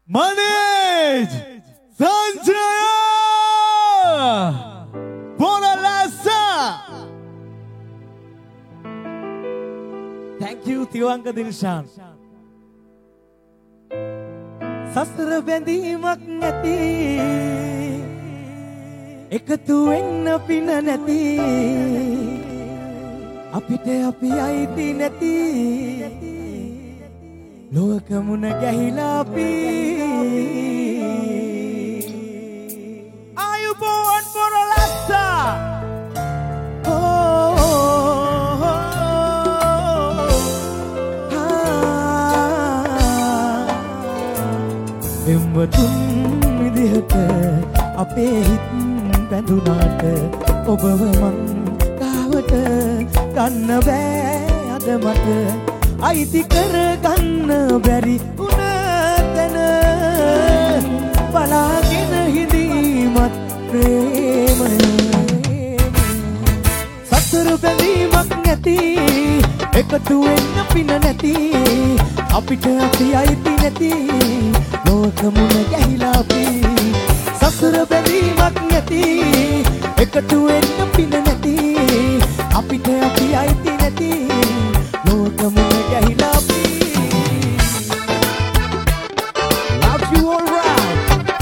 Manage Sanjaya Bonalasa. Thank you Tiwanka Dilshan. Sastra bendhimak නැති එකතු වෙන්න පින නැති අපිට අපි අයිති නැති ලෝක මුණ ගැහිලා අපි ආයුබෝවන් පොරලස්සා එම්වතුන් විදිහට අපේ හිත් බැඳුනාට ඔබව මං කාවට ගන්න බෑ අද මට අයිති කරගන්න බැරි වුණ තැන බලාගෙන හිඳීමත් ප්‍රේමය සතර බැඳීමක් නැති එකතු වෙන්න පින නැති අපිට අපි අයිති නැති ලෝක මුණ ගැහිලා අපි සසර බැඳීමක් නැති එකතු වෙන්න පින නැති අපිට අපි අයිති නැති ලෝක මුණ ගැහිලා අපි love you all right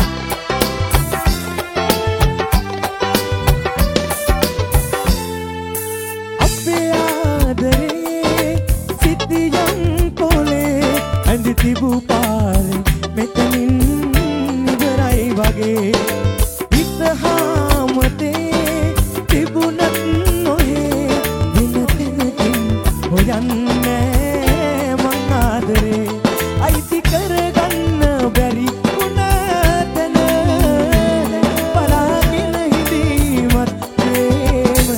අපේ ආදරේ සිටියන් පොලේ ඇඳි තිබූ පාරේ මෙතනින් ඉවරයි වගේ ඉස්සහාමතේ තිබුණත් නොහේ දින තැනකින් හොයන්නේ මං ආදරේ අයිති කරගන්න බැරි වුණ තැන බලාගෙන හිඳීමත් ප්‍රේමය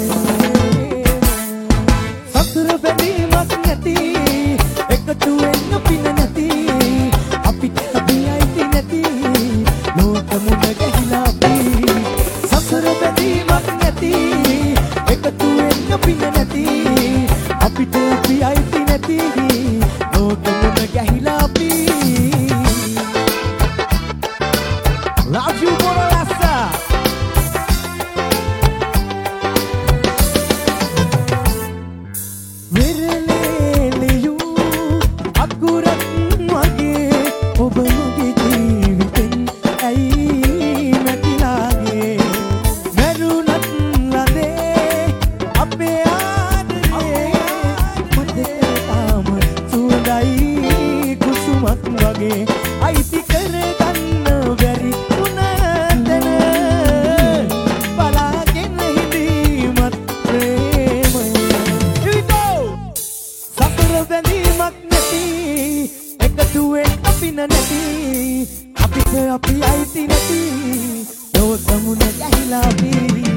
සතර බැඳීමක් නැති එකතු වෙන්න පින නැති අපිට අපි අයිති නැති ලෝක මුණ ගැහිලා අපි සසර බැඳීමක් නැති එකතු වෙන්න පින නැති අපිට අපි අයිති නැති ලෝක මුණ ගැහිලා අපි love you Bonalasa විරලේලියු අකුරක් වගේ ඔබ මගේ ජීවිතෙන් ඇයි නැතිලාගේ මරුණත් ලදේ අපේ ආදරේ මතකතාම සුවඳයි කුසුමක් වගේ අයිති කරගන්න බැරි වුණ තැන බලාගෙන හිඳීමත් ප්‍රේමය සතර බැඳීමක් නැති එකතු වෙන්න පින නැති අපිට අපි අයිති නැති ලෝක මුණ ගැහිලා අපි